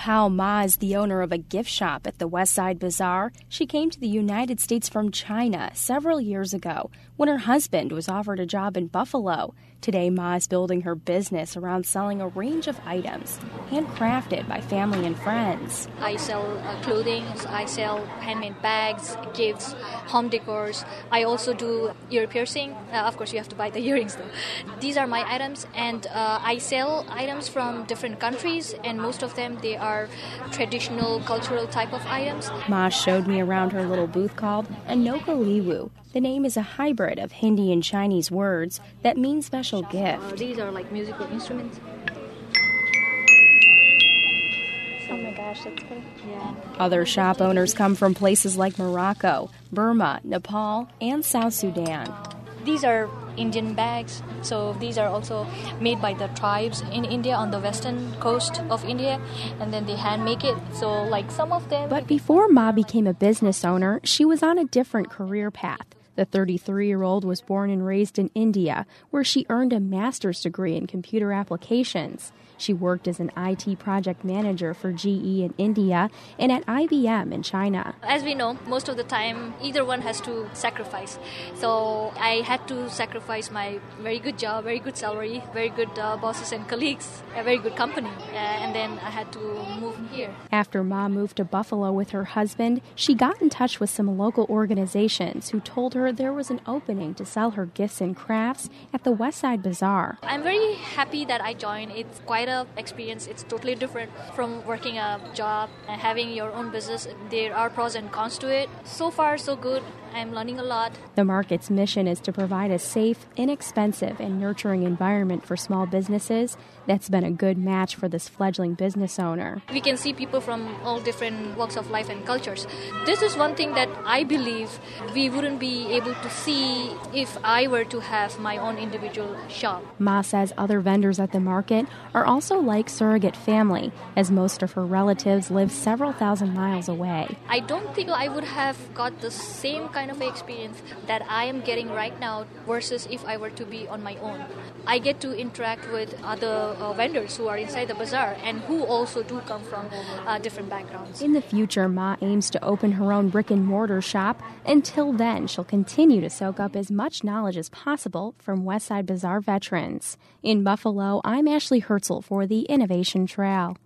Pao Ma is the owner of a gift shop at the Westside Bazaar. She came to the United States from China several years ago when her husband was offered a job in Buffalo. Today, Ma is building her business around selling a range of items handcrafted by family and friends. I sell clothing, I sell handmade bags, gifts, home decors. I also do ear piercing. Of course, you have to buy the earrings though. These are my items, and I sell items from different countries, and most of them, they are traditional, cultural type of items. Ma showed me around her little booth called Anoka Liwu. The name is a hybrid of Hindi and Chinese words that mean special gift. These are like musical instruments. Oh my gosh, that's pretty. Yeah. Other shop owners come from places like Morocco, Burma, Nepal, and South Sudan. These are Indian bags, so these are also made by the tribes in India on the western coast of India, and then they hand make it. So like some of them. But before Ma became a business owner, she was on a different career path. The 33-year-old was born and raised in India, where she earned a master's degree in computer applications. She worked as an IT project manager for GE in India and at IBM in China. As we know, most of the time, either one has to sacrifice. So I had to sacrifice my very good job, very good salary, very good bosses and colleagues, a very good company, and then I had to move here. After Ma moved to Buffalo with her husband, she got in touch with some local organizations who told her there was an opening to sell her gifts and crafts at the Westside Bazaar. I'm very happy that I joined. It's quite an experience. It's totally different from working a job and having your own business. There are pros and cons to it. So far, so good. I'm learning a lot. The market's mission is to provide a safe, inexpensive, and nurturing environment for small businesses. That's been a good match for this fledgling business owner. We can see people from all different walks of life and cultures. This is one thing that I believe we wouldn't be able to see if I were to have my own individual shop. Ma says other vendors at the market are also like surrogate family, as most of her relatives live several thousand miles away. I don't think I would have got the same kind of experience that I am getting right now versus if I were to be on my own. I get to interact with other vendors who are inside the bazaar and who also do come from different backgrounds. In the future, Ma aims to open her own brick-and-mortar shop. Until then, she'll continue to soak up as much knowledge as possible from Westside Bazaar veterans. In Buffalo, I'm Ashley Herzl for the Innovation Trail.